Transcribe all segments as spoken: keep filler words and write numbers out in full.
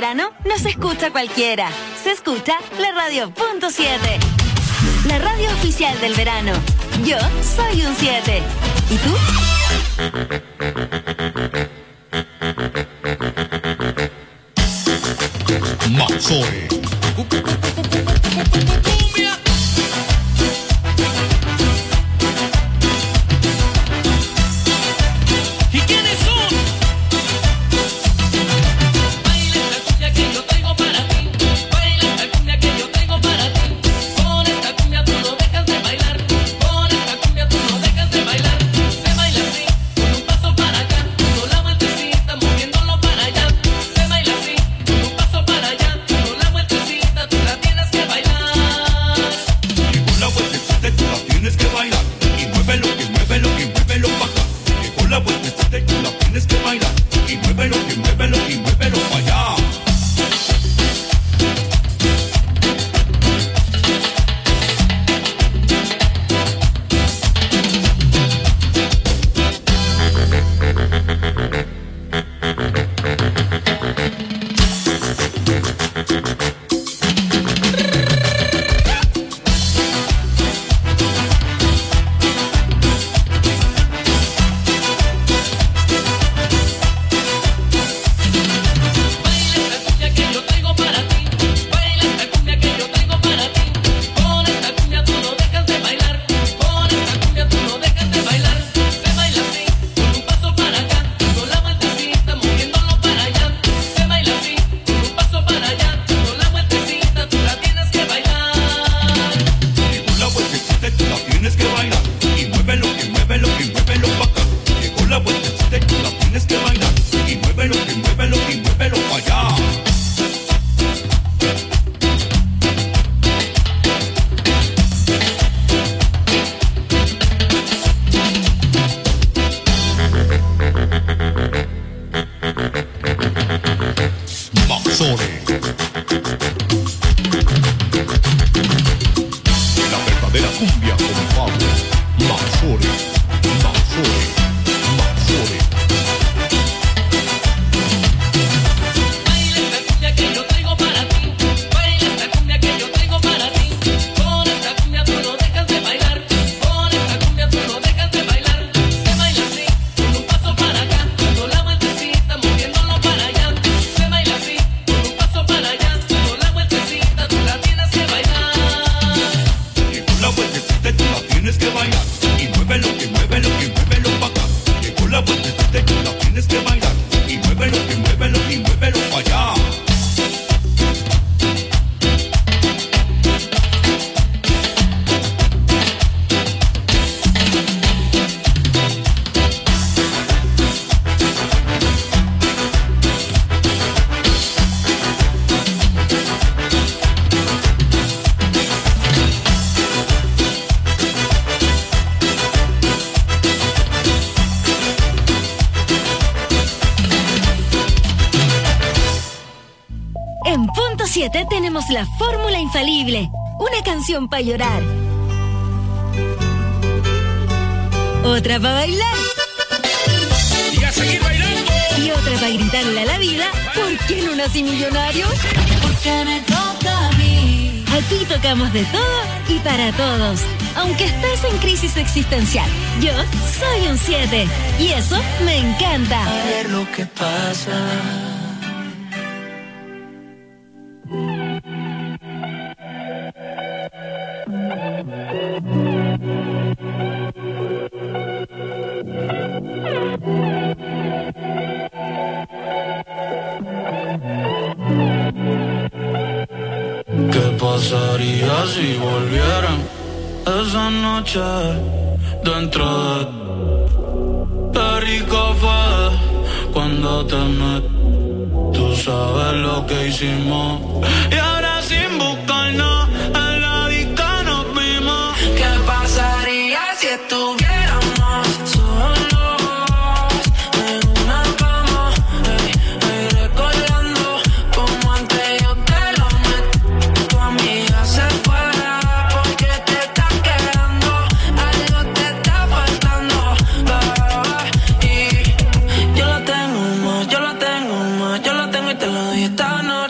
verano no se escucha cualquiera. Se escucha la radio punto siete. La radio oficial del verano. Yo soy un siete. ¿Y tú? Maxore. Tenemos la fórmula infalible. Una canción para llorar. Otra para bailar. Y a seguir bailando. Y otra para gritarle a la vida: ¿por qué no nací millonario? Porque me toca a mí. Aquí tocamos de todo y para todos. Aunque estés en crisis existencial, yo soy un siete. Y eso me encanta. A ver lo que pasa. Pasaría si volvieran esa noche dentro de... Qué rico fue cuando te metí. Tú sabes lo que hicimos. Y ahora sin buscarnos en la disco nos vimos. ¿Qué pasaría si estuviéramos solos en una cama? Hey, hey, recordando como antes yo te lo metí. Tu amiga se fuera porque te estás quedando. Algo te está faltando, bebé. Y yo lo tengo más, yo lo tengo más, yo lo tengo y te lo doy esta noche.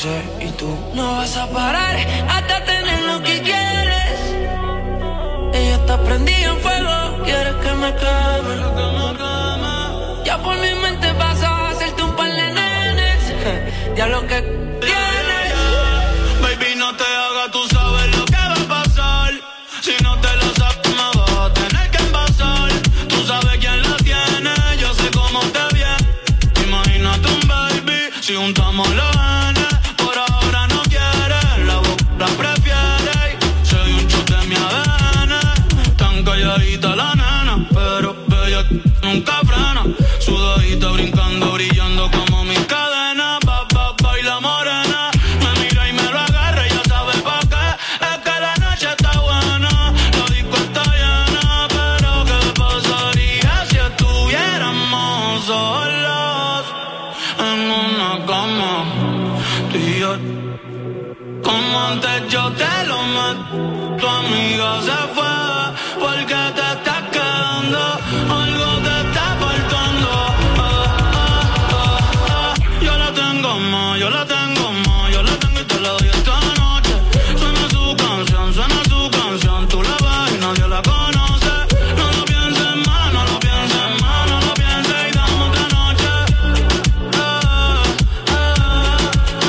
sé, y tú no vas a parar hasta tener lo que quieres. Ella está prendida en fuego, quieres que me queme. Ya por mi mente vas a hacerte un par de nenes. Ya lo que tienes. Baby, no te hagas, tú sabes lo que va a pasar. Si no te lo sabes, me vas a tener que envasar. Tú sabes quién la tiene, yo sé cómo te viene. Imagínate un baby, si juntamos los genes. Por ahora no quiere, la boca la prefiere. Soy un shot de mi A D N. Tan calladita la nena, pero bella nunca frena. Sudadita brincando, brillando como mis cadenas. Ba, ba, baila morena. Me mira y me lo agarra, ya sabe pa' qué. Es que la noche está buena, la disco está llena. Pero ¿qué pasaría si estuviéramos solos en una cama? Tú y yo, como antes yo te lo meto. Tu amiga se fue porque te estás quedando. Algo te está faltando. Ah, ah, ah, ah. Yo la tengo más, yo la tengo más. Yo la tengo y te la doy esta noche. Suena su canción, suena su canción. Tú la ves y nadie la conoce. No lo pienses más, no lo pienses más. No lo pienses y dame otra noche. Ah, ah, ah,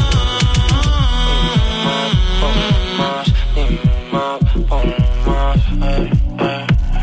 ah. Pon más, dime más, pon más, eh, eh, eh.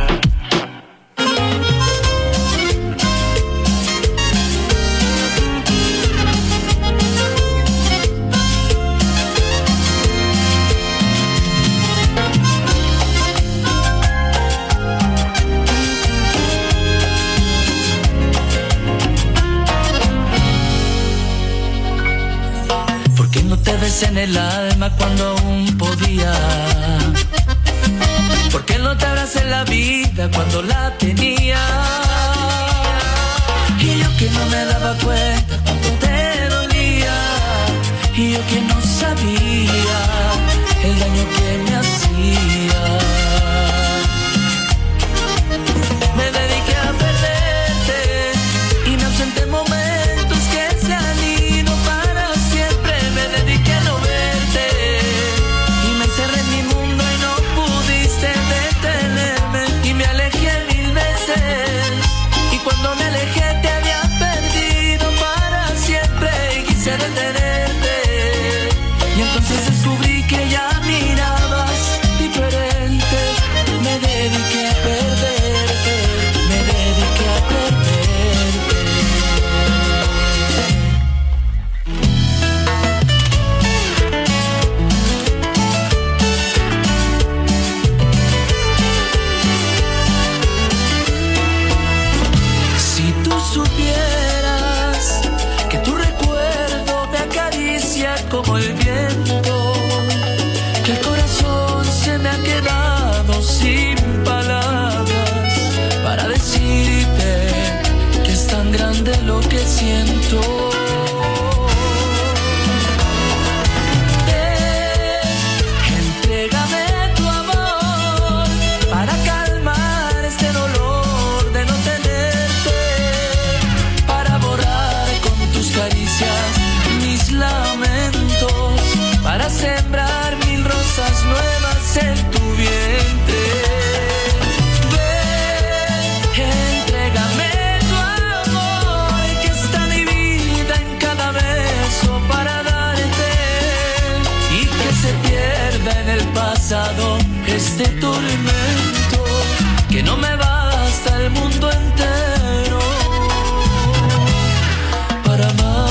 ¿Por qué no te ves en el alma cuando aún podía? ¿Por qué no te abracé en la vida cuando la tenía? Y yo que no me daba cuenta cuando te dolía. Y yo que no sabía el daño que me hacía. Me dediqué a perderte y me ausenté momentos que se han ido para siempre. Me dediqué a no verte y me encerré en mi mundo y no pudiste detenerme. Y me alejé mil veces y cuando me alejé te había perdido para siempre. Y quise detenerte y entonces descubrí que ya mirabas diferente. Me dediqué a perderte, me dediqué a perderte. Si tú supieras que tu recuerdo me acaricia como el viento, que el corazón se me ha quedado sin palabras para decirte que es tan grande lo que siento. Ven, entrégame tu amor para calmar este dolor de no tenerte, para borrar con tus caricias mis lamentos, para sembrar mil rosas nuevas en tu vientre. Ven, entrégame tu amor, que está mi vida en cada beso para darte, y que se pierda en el pasado este tormento, que no me basta el mundo entero para amarte.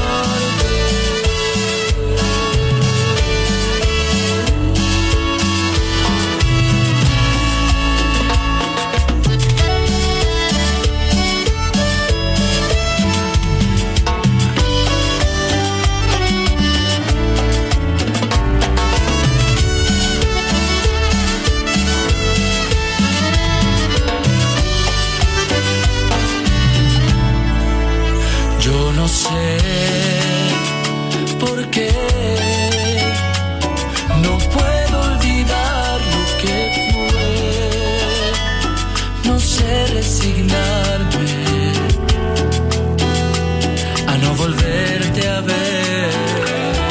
Yo no sé por qué no puedo olvidar lo que fue. No sé resignarme a no volverte a ver.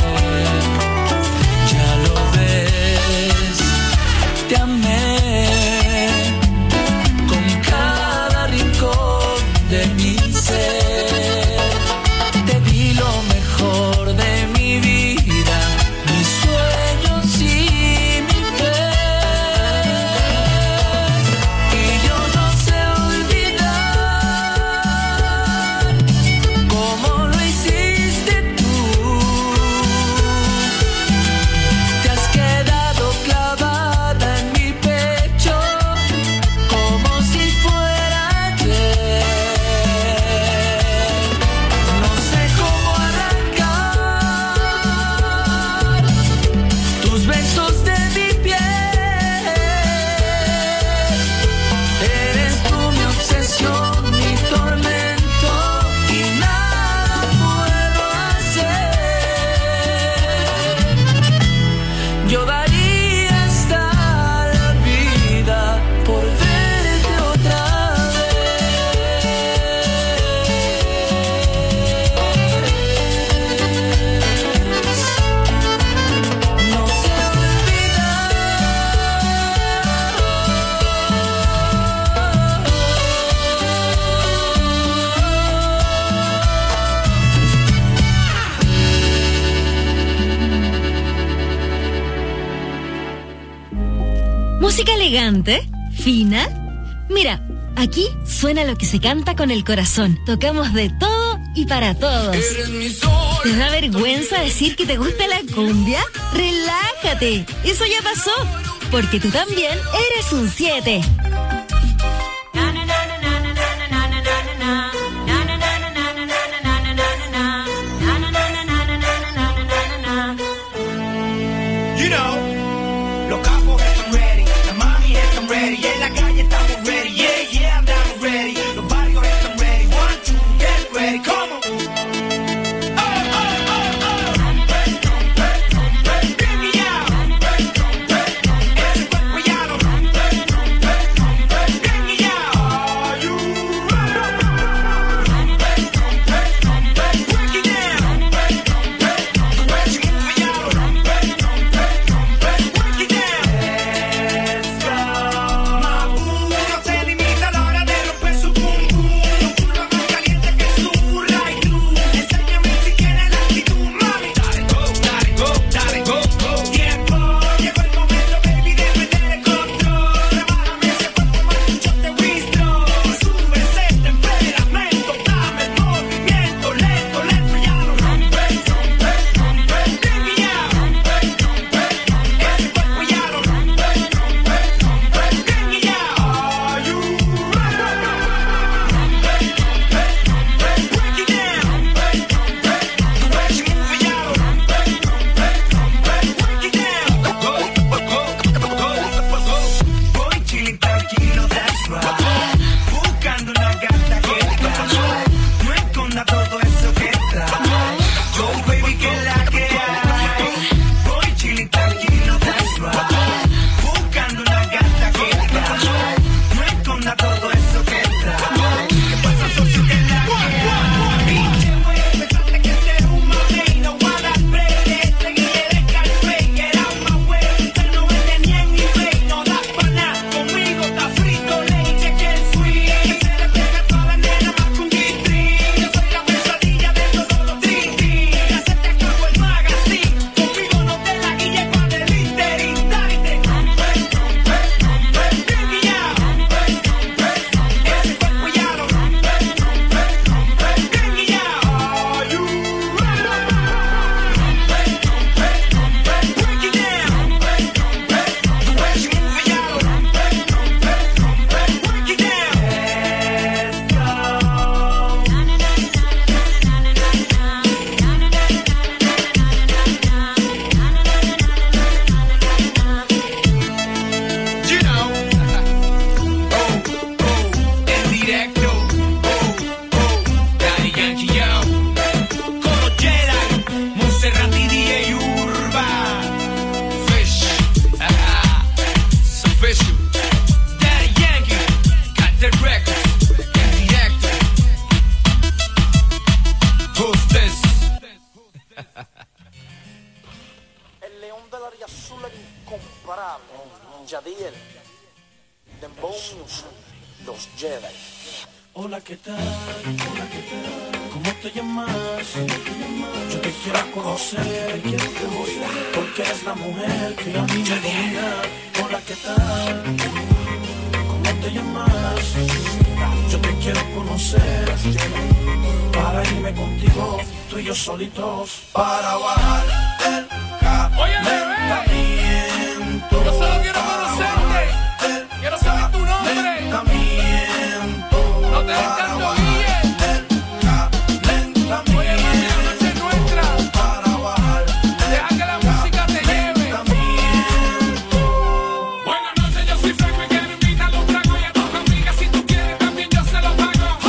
Música elegante, fina. Mira, aquí suena lo que se canta con el corazón. Tocamos de todo y para todos. ¿Te da vergüenza decir que te gusta la cumbia? Relájate, eso ya pasó, porque tú también eres un siete. You know, los capos están ready, las mami están ready, y en la calle estamos ready, yeah, yeah, andamos ready, los barrios están ready, one, two, get ready, come on.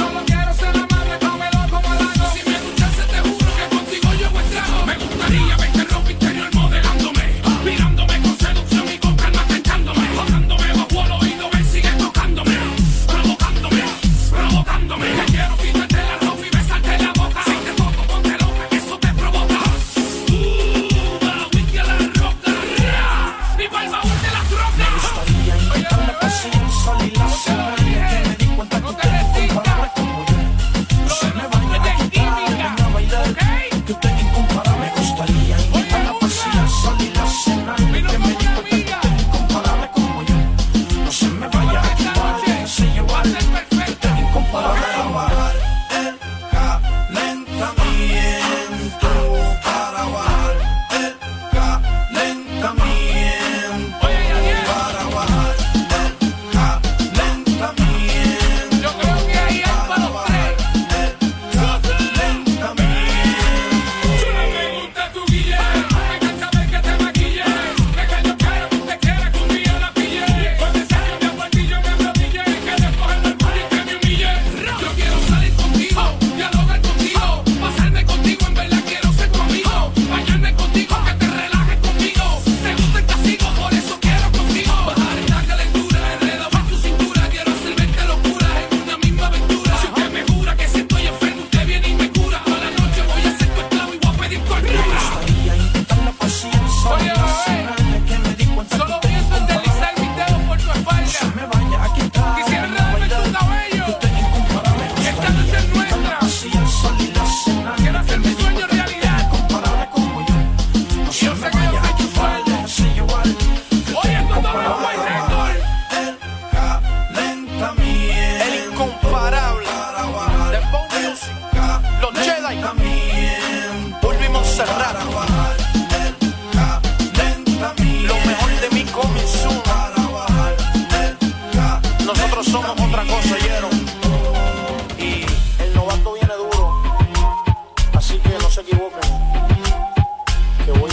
Me gustaría, me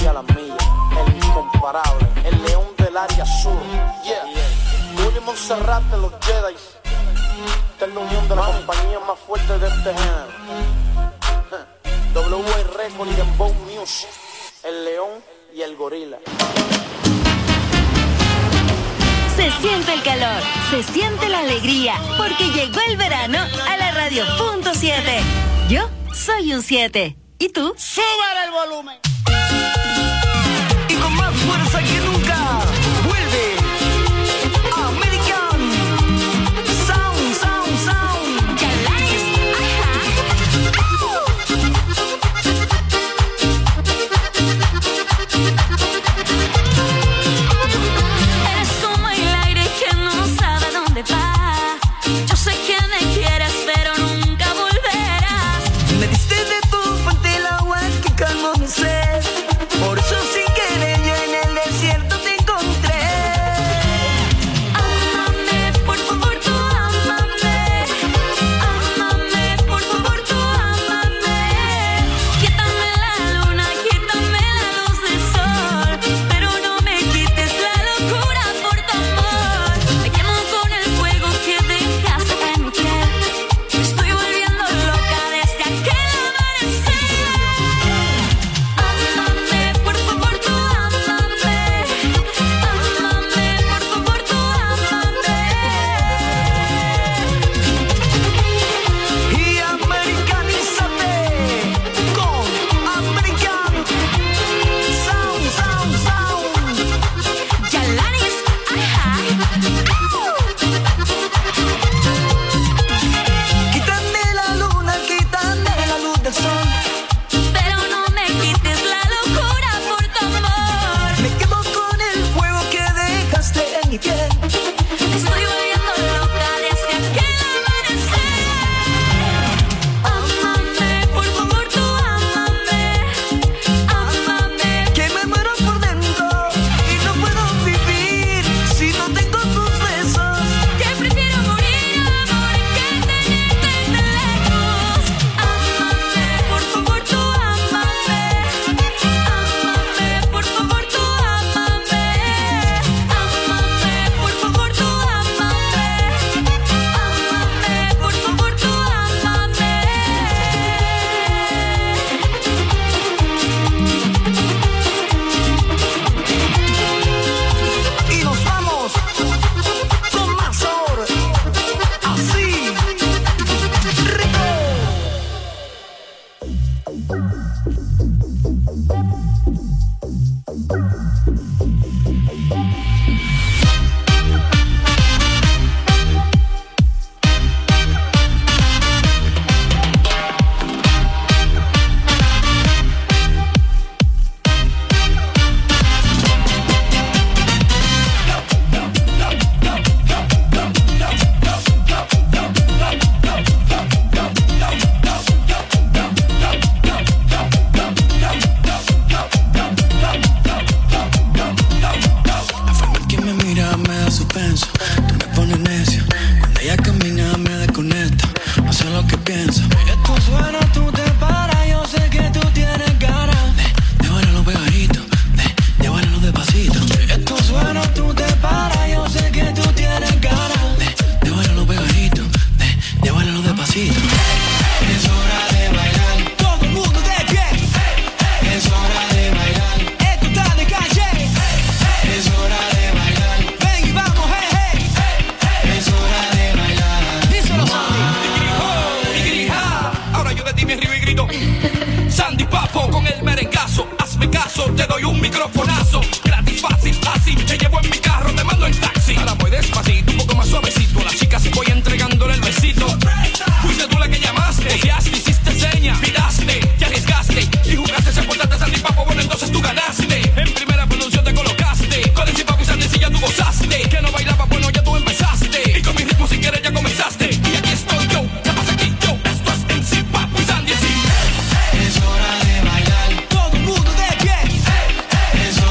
y a la milla, el incomparable, el león del área sur. Yeah, Willy Montserrat de los Jedi. Esta es la unión de la compañía más fuerte de este género. W A Record y Dembow Music, el león y el gorila. Se siente el calor, se siente la alegría, porque llegó el verano a la radio punto siete. Yo soy un siete. ¿Y tú? ¡Súbale el volumen! Y con más fuerza que nunca, vuelve American Sound, Sound, Sound. Chalanes, ajá. Eres como el aire que no sabe dónde va. Yo sé que me quieres, pero nunca volverás. Me diste de tu fuente el agua que calmó mi sed. Por eso sin querer yo en el desierto te encontré. Ámame, por favor, tú ámame. Ámame, por favor, tú ámame. Quítame la luna, quítame la luz del sol, pero no me quites la locura por tu amor. Me quemo con el fuego que dejaste en mi piel. Me estoy volviendo loca desde aquel amanecer. Ámame, por favor, tú ámame. Ámame, por favor, tú ámame. Y americanízate con American Sound, Sound, Sound. Chalanes, ajá. Quítame la luna, quítame la luz del sol. Pero no me quites la locura por tu amor. Me quemo con el fuego que dejaste en mi piel. Me estoy volviendo loca desde aquel amanecer. Ámame, por favor, tú ámame. Ámame, Que me muero por dentro y no puedo vivir si no tengo tus besos. que prefiero morir, amor, que tenerte tan lejos. Ámame, por favor, tú ámame. Ámame, por favor, tú ámame. Ámame, por favor, tú ámame. Ámame, por favor, tú ámame. Y nos vamos con más sabor. Así, rico. La forma en que me mira me da suspenso. Tú me pones necio. Cuando ella camina me desconecta. No sé lo que piensa. Esto suena, tú te paras. Yo sé que tú tienes ganas de, de bailarlo pegadito, de, de bailarlo despacito. Esto suena, tú te paras. Yo sé que tú tienes ganas de, de bailarlo pegadito, de, de bailarlo despacito. Es hora de bailar. Todo el mundo de pie. Es hora de bailar. Esto está de calle. Es hora de bailar. Ven y vamos, hey, hey. Es hora de bailar. Díselo, Sandy. Ahora yo de ti me río y grito. Sandy Papo con el merengazo. Hazme caso, te doy un microfonazo. Gratis, fácil, así. Te llevo en mi carro, te mando en taxi. Ahora voy despacito, un poco más suavecito. A las chicas voy entregándole el besito. Fuiste tú la que llamaste. Odiaste, hiciste seña. Miraste, te arriesgaste. Y jugaste, se portaste Sandy Papo. Bueno, entonces tú ganaste. En primera producción te colocaste. Con el Papo y Sandy sí ya tú gozaste. Que no bailaba, bueno, ya tú empezaste. Y con mi ritmo si quieres ya comenzaste. Y aquí estoy yo, ¿qué pasa aquí yo? Esto es en sí, Papo y Sandy, sí. Es hora de bailar. Todo el mundo de pie. Es hora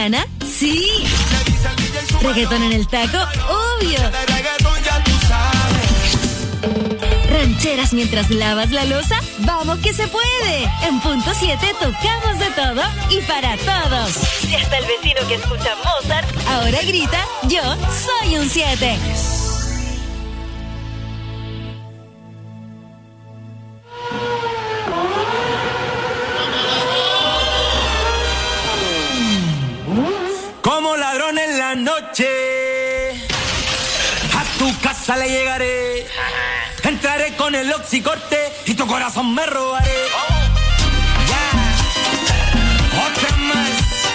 urbana? Sí. ¿Reggaetón en el taco? Obvio. ¿Rancheras mientras lavas la loza? ¡Vamos que se puede! En Punto siete tocamos de todo y para todos. Y hasta el vecino que escucha Mozart ahora grita, yo soy un siete. Como ladrón en la noche, a tu casa le llegaré. Entraré con el oxicorte y tu corazón me robaré. Ya, otra más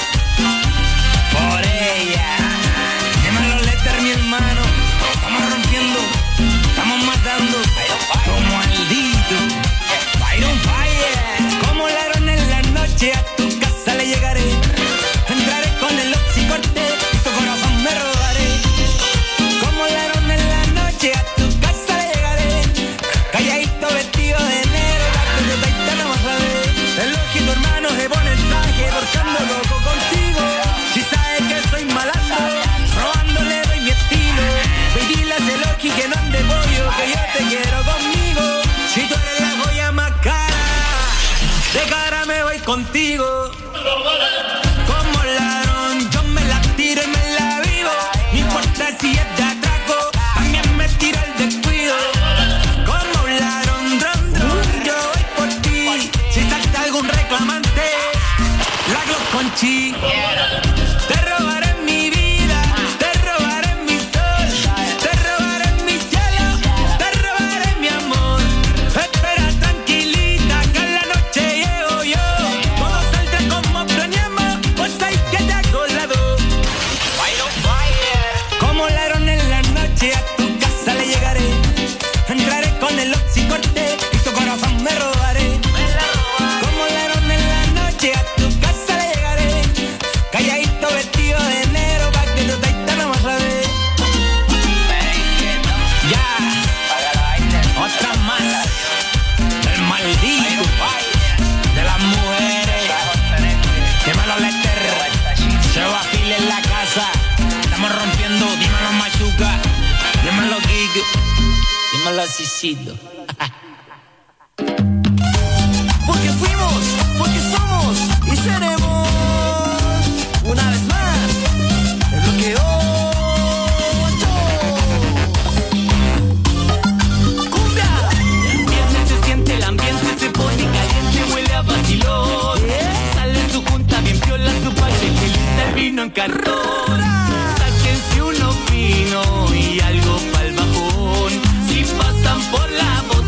por ella. Dímelo, Lester, mi hermano. Estamos rompiendo, estamos matando como maldito. Fire on fire. Como ladrón en la noche, a tu casa le llegaré. Entraré con el oxicorte y tu corazón me robaré. Como ladrón en la noche, a tu casa le llegaré. Calladito vestido de negro, la que te taita no vas a ver. El ojito hermano se pone el traje, torcando loco contigo. Si sabes que soy malandro, robándole doy mi estilo. Baby, dile a ese Loki que no ande pollo, que yo te quiero conmigo. Si tú eres la joya más cara, de cara me voy contigo. Como ladrón, yo me la tiro y me la vivo. No importa si es de atraco, también me tiro el descuido. Como un ladrón, dron, dron, yo voy por ti. Si salta algún reclamante, la Glock con chi. Te robaré mi vida, te robaré mi sol, te robaré mi cielo, te robaré mi amor. Espera tranquilita que en la noche llego yo. Todo saldrá como planeamos, pues hay que te hago lado. Como ladrón en la noche, a tu casa le llegaré. Entraré con el oxicorte y tu corazón me robaré. Como ladrón en la noche, a tu casa le llegaré. Calladito vestido de negro, pa' que tu taita no vas a ver. Ya, otra más. El maldito de las mujeres. Dímelo, Lester. Se va a fila en la casa. Estamos rompiendo. Dímelo, Machuca. Dímelo, Kike. Dímelo, Cicito. Porque fuimos, porque somos y seremos. Una vez más, es lo que ocho. ¡Cumbia! El viernes se siente, el ambiente se pone caliente, huele a vacilón. Sale su junta, bien piola su parche, que lista el vino en cartón. Sáquense uno fino y algo pa'l bajón. Si pasan por la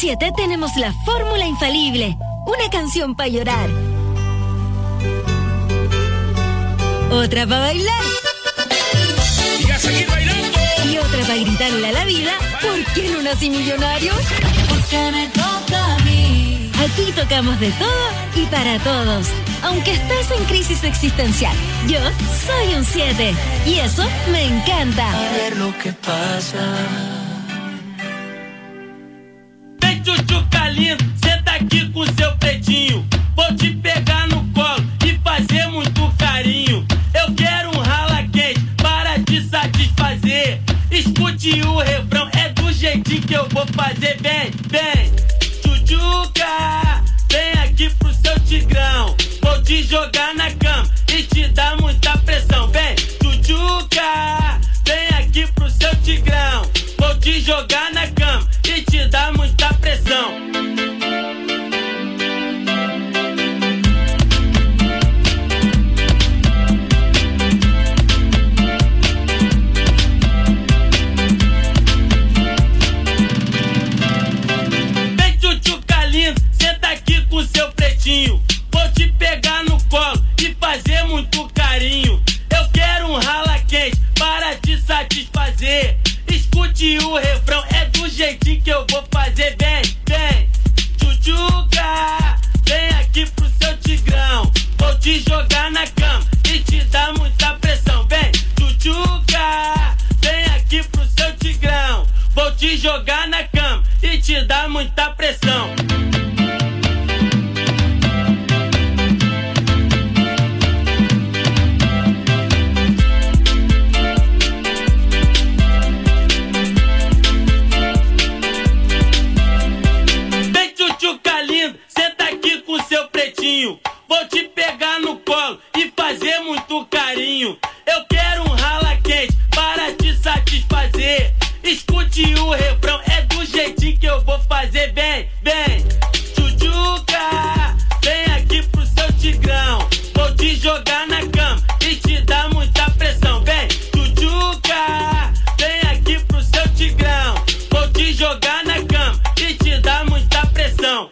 siete tenemos la fórmula infalible. Una canción para llorar. Otra para bailar. Y a seguir bailando. Y otra para gritarle a la vida, ¿por qué no nací millonario? Porque me toca a mí. Aquí tocamos de todo y para todos. Aunque estés en crisis existencial, yo soy un siete. Y eso me encanta. A ver lo que pasa. Vem, tchutchuca lindo, senta aqui com seu pretinho. Vou te pegar no colo e fazer muito carinho. Eu quero um rala quente para te satisfazer. Escute o refrão, é do jeitinho que eu vou fazer. Vem, vem, tchutchuca, vem aqui pro seu tigrão. Vou te jogar na cama e te dar muita pressão. Vem, tchutchuca, vem aqui pro seu tigrão. Vou te jogar na cama e te dar muita pressão. Vem, tchutchuca lindo, senta aqui com seu pretinho. Vou te pegar no colo e fazer muito carinho. Eu quero um rala quente para te satisfazer. Escute o refrão, é do jeitinho que eu vou fazer. Vem, vem, tchutchuca, vem aqui pro seu tigrão. Vou te jogar na cama e te dar muita pressão. Vem, tchutchuca, vem aqui pro seu tigrão. Vou te jogar na cama e te dar muita pressão. Senta aqui com seu pretinho. Vou te pegar no colo e fazer muito carinho. Eu quero um rala quente para te satisfazer. Escute o refrão, é do jeitinho que eu vou fazer. Vem, vem, tchutchuca, vem aqui pro seu tigrão. Vou te jogar na cama e te dar muita pressão. Vem, tchutchuca, vem aqui pro seu tigrão. Vou te jogar na cama e te dar muita pressão.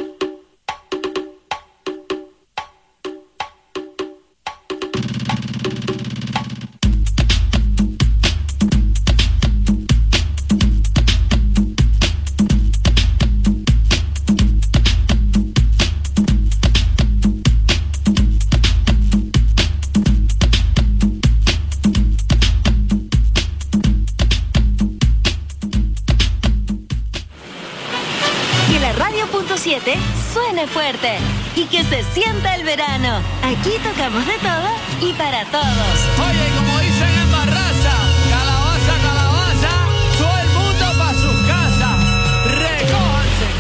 siete suene fuerte y que se sienta el verano. Aquí tocamos de todo y para todos. Oye, como dicen en Barraza, calabaza, calabaza, todo el mundo pa' sus casas. Recójanse.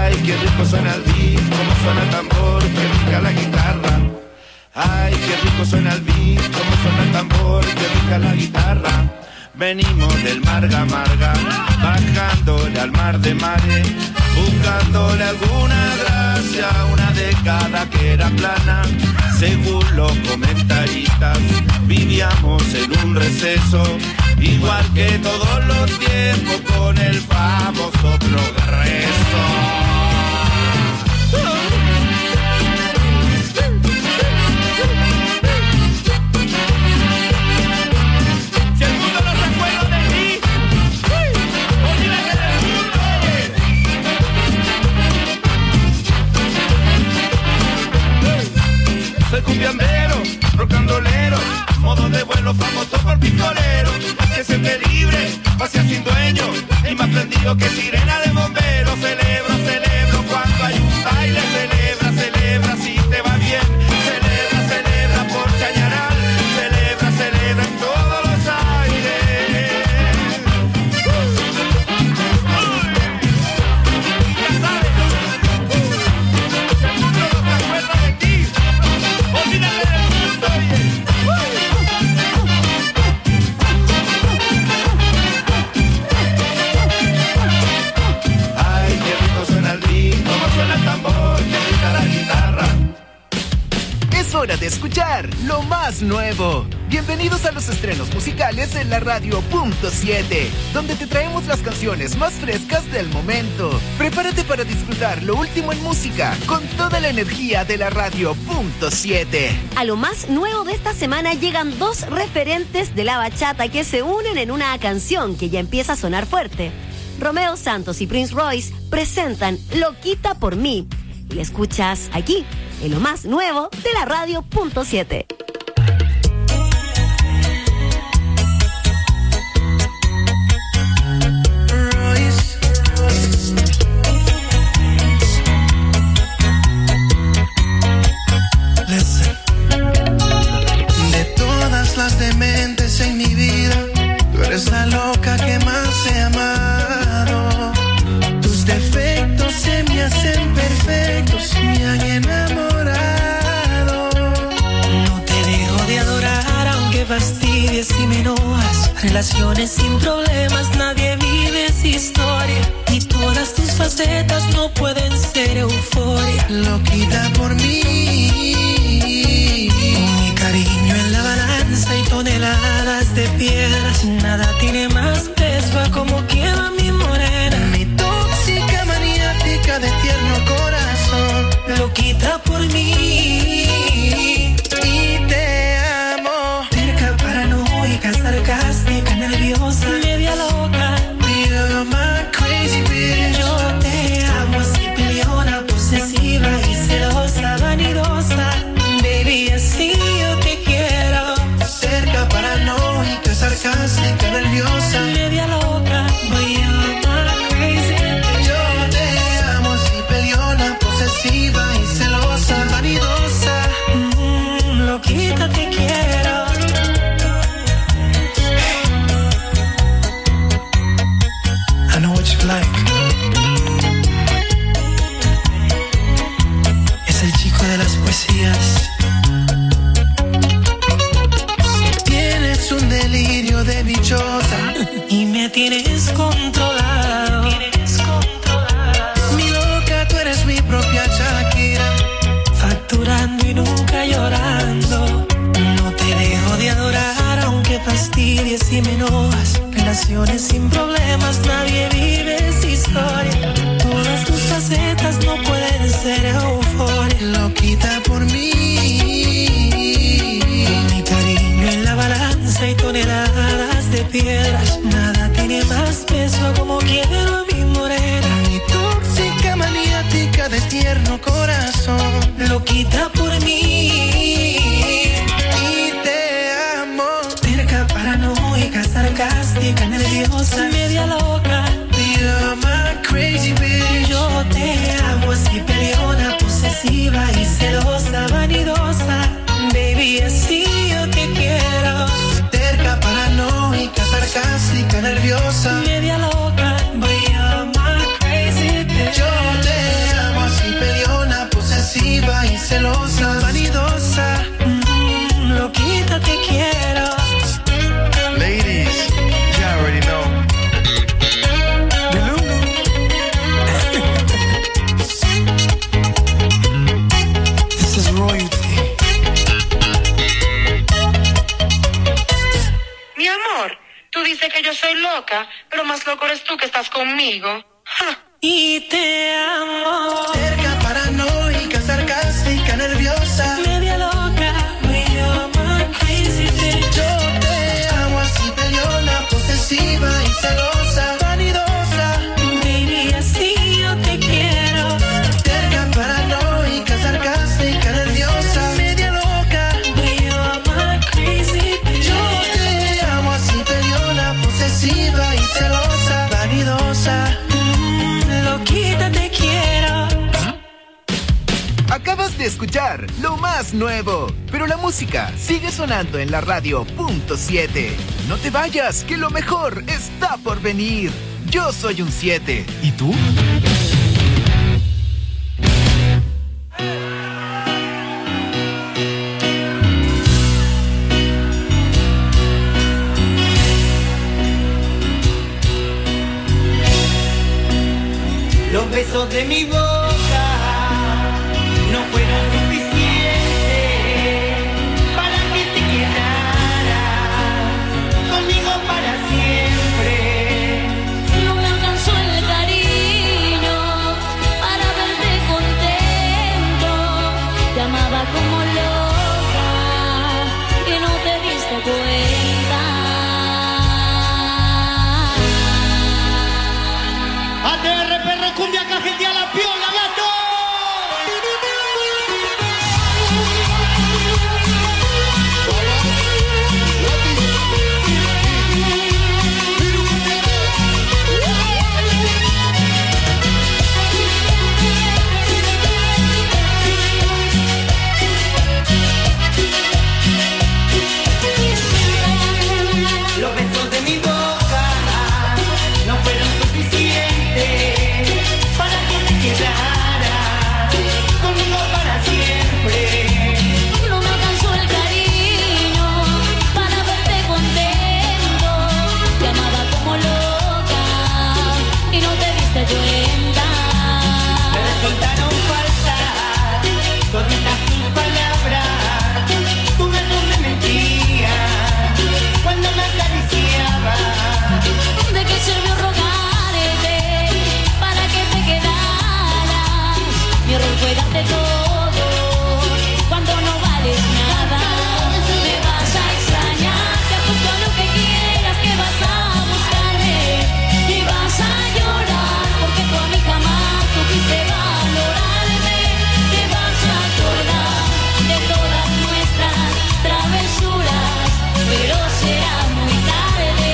Ay, qué rico suena el beat, cómo suena el tambor, qué rica la guitarra. Ay, qué rico suena el beat, cómo suena el tambor, qué rica la guitarra. Venimos del Marga Marga, bajándole al mar de mares, buscándole alguna gracia a una década que era plana. Según los comentaristas, vivíamos en un receso, igual que todos los tiempos con el famoso progreso. Soy cumbiambero, rock and rollero, modo de vuelo famoso por pistolero. Que se te libre, pase sin dueño, y más prendido que sirena de bombero. Celebro, celebro cuando hay un baile. Celebra, celebra si te va bien. Celebra, celebra por Chañaral. Celebra, celebra en todos los aires. Ya sabes, el mundo no se acuerda de ti. Olvídate del mundo, oye. Ay, qué rico suena el beat, cómo suena el tambor, qué rica la guitarra. Es hora de escuchar lo más nuevo. Bienvenidos a los estrenos musicales en la radio punto siete, donde te traemos las canciones más frescas del momento. Prepárate para disfrutar lo último en música con toda la energía de la radio punto siete. A lo más nuevo de esta semana llegan dos referentes de la bachata que se unen en una canción que ya empieza a sonar fuerte. Romeo Santos y Prince Royce presentan Loquita por mí. Y la escuchas aquí, en lo más nuevo de la radio punto siete. De todas las dementes en mi vida, tú eres la loca que más he amado. Tus defectos se me hacen perfectos, me han enamorado. No te dejo de adorar aunque fastidies y me enojas. Relaciones sin problemas, nadie vive esa historia. Y todas tus facetas no pueden ser euforia. Loquita por mí, mi cariño en la balanza y toneladas de piedras. Nada tiene más peso a como quiera mi morena. Mi tóxica maniática de tierno corazón. Loquita por mí y te amo. Terca, paranoica, sarcástica, nerviosa, media loca. You're my crazy bitch. Yo te amo así peleona, posesiva y celosa, vanidosa. Baby, así yo te quiero. Cerca, paranoica, sarcástica, nerviosa, media loca. Boy, you're my crazy bitch. Yo te amo así peleona, posesiva y celosa, vanidosa. Mm, loquita te quiero. I know what you like. Es el chico de las poesías. Tienes un delirio de bichota y me tienes controlado. Tienes controlado. Mi loca, tú eres mi propia Shakira. Facturando y nunca llorando. No te dejo de adorar aunque fastidies y me enojas. Relaciones sin problemas, nadie vive esa historia. Todas tus facetas no pueden ser euforia. Loquita por mí, mi cariño en la balanza y toneladas de piedras. Nada tiene más peso como quiero a mi morena. Mi tóxica maniática de tierno corazón. Loquita por mí y te amo. Terca, paranoica, sarcástica, nerviosa, media loca. You're my crazy bitch. Yo te amo así peleona, posesiva y celosa, vanidosa. Baby, así yo te quiero. Terca, paranoica, sarcástica, estoy loca, pero más loco eres tú que estás conmigo. Ja. Y te amo. Cerca, paranoica, sarcástica, nerviosa, media loca. You're my crazy bitch. Yo te amo así, peleona, posesiva y celosa, vanidosa. Baby, así yo te quiero. Cerca, paranoica, sarcástica, nerviosa, media loca. You're my crazy bitch. Yo te amo así, peleona, posesiva y celosa, vanidosa. Loquita te quiero. Acabas de escuchar lo más nuevo, pero la música sigue sonando en la radio punto siete. No te vayas, que lo mejor está por venir. Yo soy un siete. ¿Y tú? Los besos de mi boca no fueron suficientes para que te quedaras conmigo para siempre. No me alcanzó el cariño para verte contento. Te amaba como loca y no te diste cuenta. A T R Perro Cumbia Cajetea la piola, gato. Los besos de mi boca no fueron suficientes para que te quedaras conmigo para siempre. No me alcanzó el cariño para verte contento. Te amaba como loca y no te diste cuenta. Me resultaron falsas toditas tus palabras. Tu beso me mentía cuando me acariciaba. ¿De qué sirvió rogarte para que te quedaras? Mi error fue darte todo cuando no vales nada. Me vas a extrañar, te apuesto a lo que quieras que vas a buscarme y vas a llorar porque tú a mí jamás supiste valorarme. Te vas a acordar de todas nuestras travesuras, pero será muy tarde.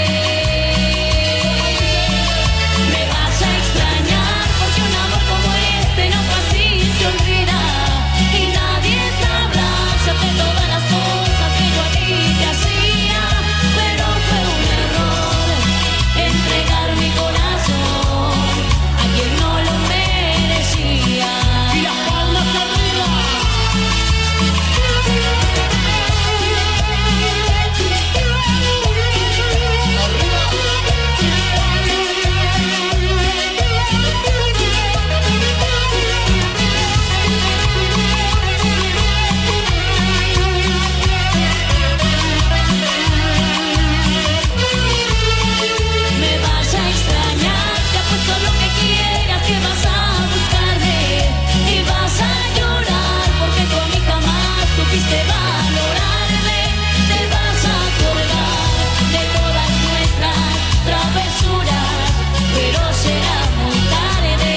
Me vas a extrañar porque un amor como este no fácil se olvida y nadie sabrá hacerte todas las cosas que yo a ti te hacía, pero fue un error entregar mi corazón a quien no lo merecía. Y las palmas arriba. Me vas a extrañar, te apuesto a lo que quieras que vas a buscarme y vas a llorar porque tú a mí jamás supiste valorarme. Te vas a acordar de todas nuestras travesuras, pero será muy tarde.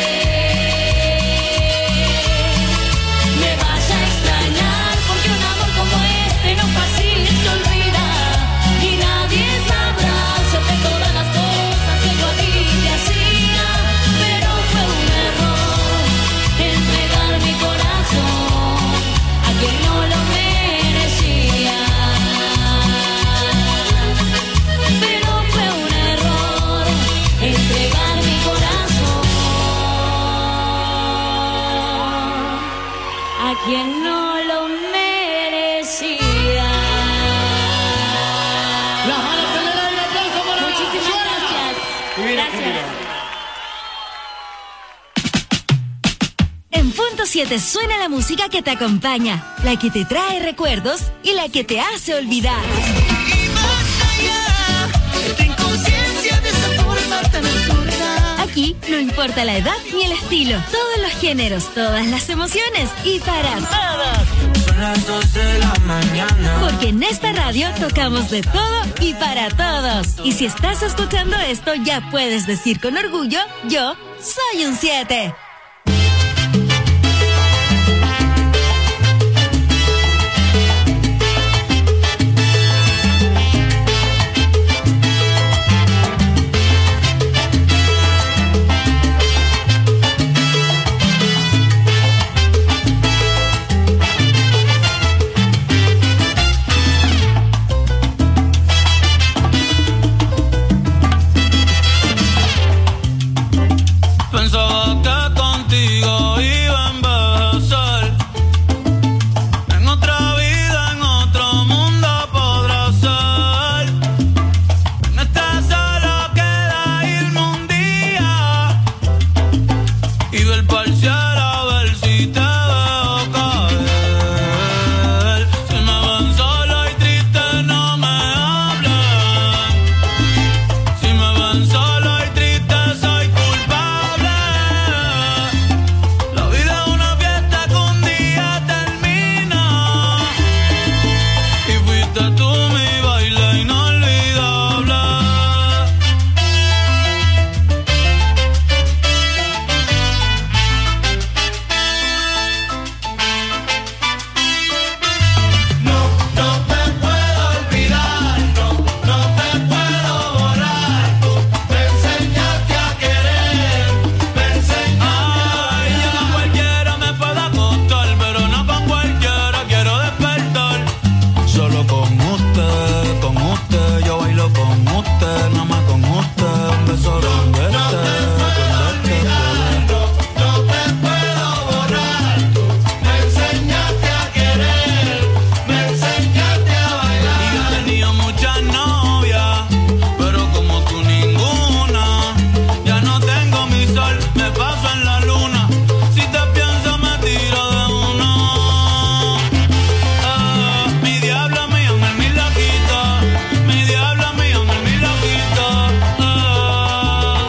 Me vas a extrañar porque un amor como este no fácil se olvida y nadie sabrá hacerte todas las cosas que yo a ti te hacía, pero fue un error entregar mi corazón a quien no lo merecía. Pero fue un error entregar mi corazón a quien no lo merecía. Las manos en el aire, aplauso para Muchísimas gracias. Gracias. En punto siete suena la música que te acompaña, la que te trae recuerdos y la que te hace olvidar. Y más allá, este inconsciente Aquí no importa la edad ni el estilo, todos los géneros, todas las emociones y para todos. Son las dos de la mañana. Porque en esta radio tocamos de todo y para todos. Y si estás escuchando esto, ya puedes decir con orgullo, yo soy un siete. Pensaba que contigo iba a envejecer. En otra vida, en otro mundo podrá ser. En esta solo queda irme un día y ver pa'l cielo a ver si te veo caer. Si me ven solo y triste no me hablen. Si me ven solo y triste soy culpable. La vida es una fiesta que un día termina. Y fuiste tú mi baile inolvidable. No, no te puedo olvidar, no, no te puedo borrar. Tú me enseñaste a querer, me enseñaste a Ay, yo con cualquiera me puedo acostar, pero no con cualquiera quiero despertar. Solo con usted, con usted, yo bailo con usted, nada más con usted, un beso con este, con este, no, no te puedo borrar. Tú me enseñaste a querer, me enseñaste a bailar. Y yo he tenido muchas novias, pero como tú ninguna. Ya no tengo mi sol, me paso en la luna. Si te pienso me tiro de uno. Ah, mi diablo mi ángel mi loquito. Mi diablo mi ángel mi loquito. Ah.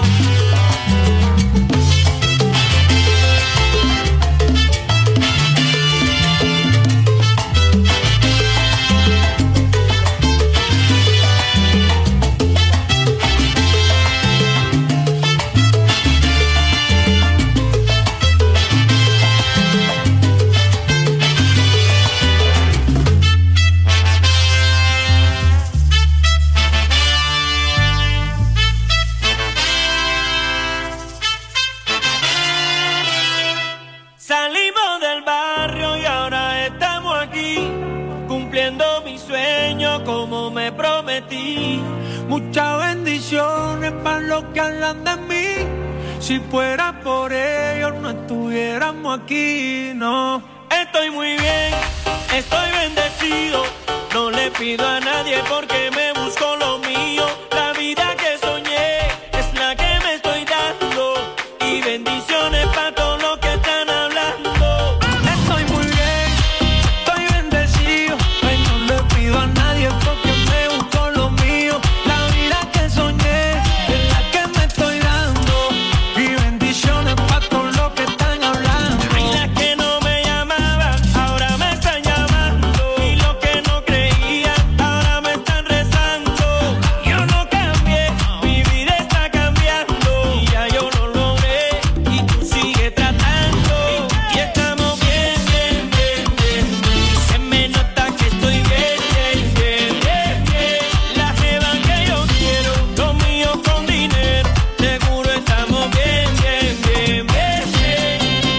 Salimos del barrio y ahora estamos aquí, cumpliendo mi sueño como me prometí. Muchas bendiciones para los que hablan de mí. Si fuera por ellos no estuviéramos aquí, no. Estoy muy bien, estoy bendecido. No le pido a nadie porque me busco lo mío. La vida que soñé es la que me estoy dando. Y bendiciones para todos los que están hablando. Estoy muy bien, estoy bendecido. Ay, no le pido a nadie porque me busco lo mío. La vida que soñé es la que me estoy dando. Y bendiciones para todos los que están hablando. Ay, las que no me llamaban, ahora me están llamando. Y los que no creían, ahora me están rezando. Yo no cambié, mi vida está cambiando. Y ya yo lo logré y tú sigues tratando. Y estamos bien, bien, bien, bien. Y se me nota que estoy bien, bien, bien, bien, bien. La jeva que yo quiero, lo mío con dinero. Seguro estamos bien, bien, bien, bien, bien.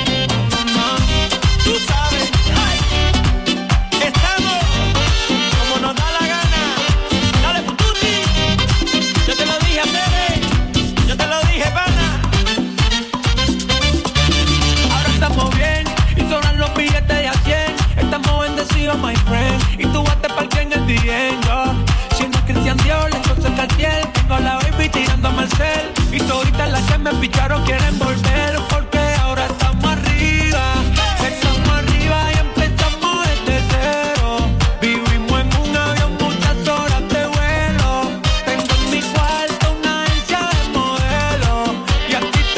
Mamá, tú sabes, ay, estamos como nos da la gana. Dale, pututi. Yo te lo dije, bebé. Yo te lo dije, pana. Ahora estamos bien y sobran los billetes de a cien. Estamos bendecidos, my friend. Y tú vas te parque en el D M, yo. Siendo Cristian Dior, entonces Cartier. Tengo la baby tirando a Marcel. Y toditas las que me picharon quieren volver. Porque ahora estamos arriba. Estamos arriba y empezamos desde cero. Vivimos en un avión muchas horas de vuelo. Tengo en mi cuarto una agencia de modelos. Y a ti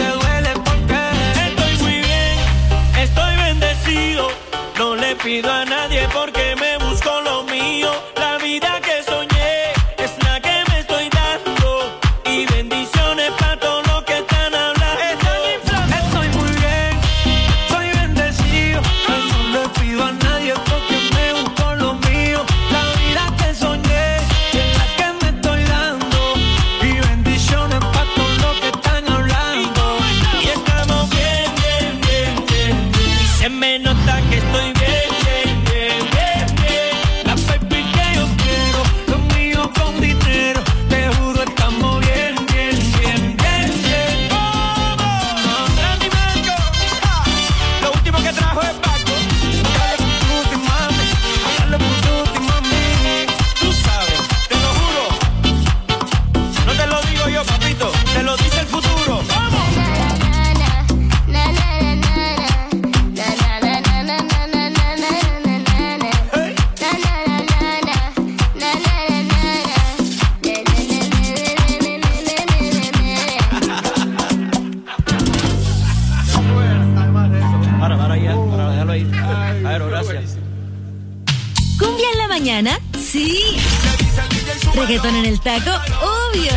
ahí. Aero, gracias. ¿Cumbia en la mañana? Sí. ¿Reggaetón en el taco? Obvio.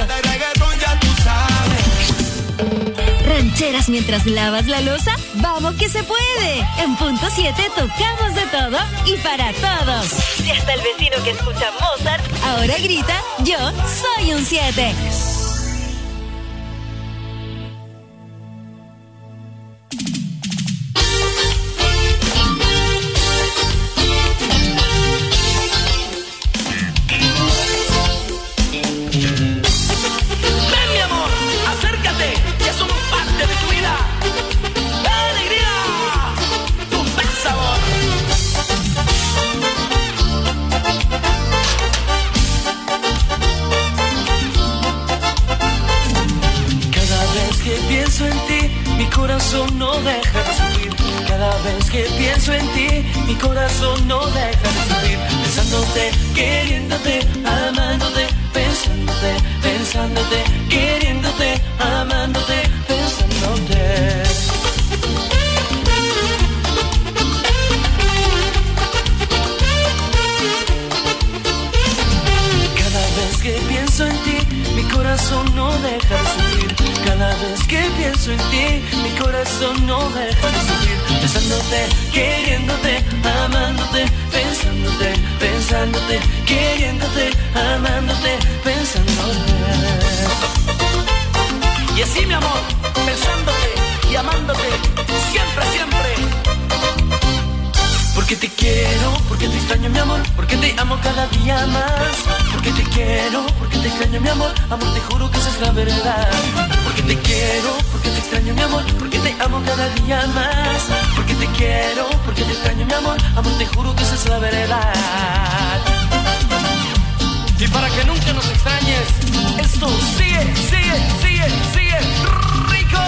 ¿Rancheras mientras lavas la loza? ¡Vamos que se puede! En Punto siete tocamos de todo y para todos. Si hasta el vecino que escucha Mozart ahora grita, yo soy un siete. No deja de sufrir. Cada vez que pienso en ti, mi corazón no deja de sufrir. Pensándote, queriéndote, amándote, pensándote, pensándote, queriéndote, amándote, pensándote. Cada vez que pienso en ti, mi corazón no deja de sufrir. Cada vez que pienso en ti, mi corazón no deja de sufrir. Pensándote, queriéndote, amándote, pensándote, pensándote, queriéndote, amándote, pensándote. Y así, mi amor, pensándote y amándote, siempre, siempre. Porque te quiero, porque te extraño, mi amor, porque te amo cada día más. Porque te quiero, porque te extraño, mi amor, amor, te juro que esa es la verdad. Porque te quiero, porque te extraño, mi amor, porque te amo cada día más. Porque te quiero, porque te extraño, mi amor, amor, te juro que esa es la verdad. Y para que nunca nos extrañes, esto sigue, sigue, sigue, sigue rico.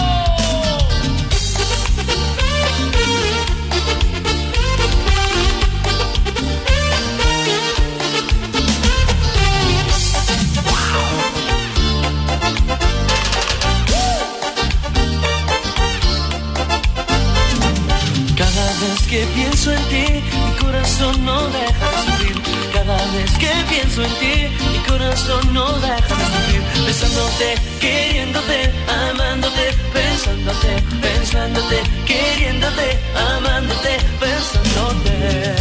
Cada vez que pienso en ti, mi corazón no deja de sufrir. Cada vez que pienso en ti, mi corazón no deja de sufrir. Pensándote, queriéndote, amándote, pensándote, pensándote, queriéndote, amándote, pensándote.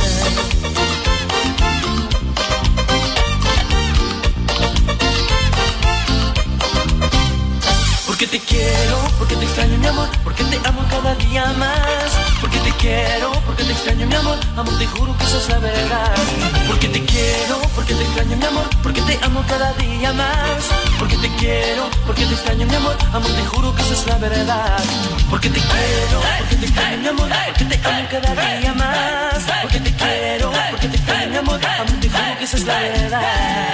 Porque te quiero, porque te extraño, mi amor, porque te amo cada día más. Porque te quiero, porque te extraño, mi amor, amor, te juro que esa es la verdad. Porque te quiero, porque te extraño, mi amor, porque te amo cada día más. Porque te quiero, porque te extraño, mi amor, amor, te juro que esa es la verdad. Porque te quiero, porque te extraño, mi amor, porque te amo cada día más. Porque te quiero, porque te extraño, mi amor, amor, te juro que esa es la verdad.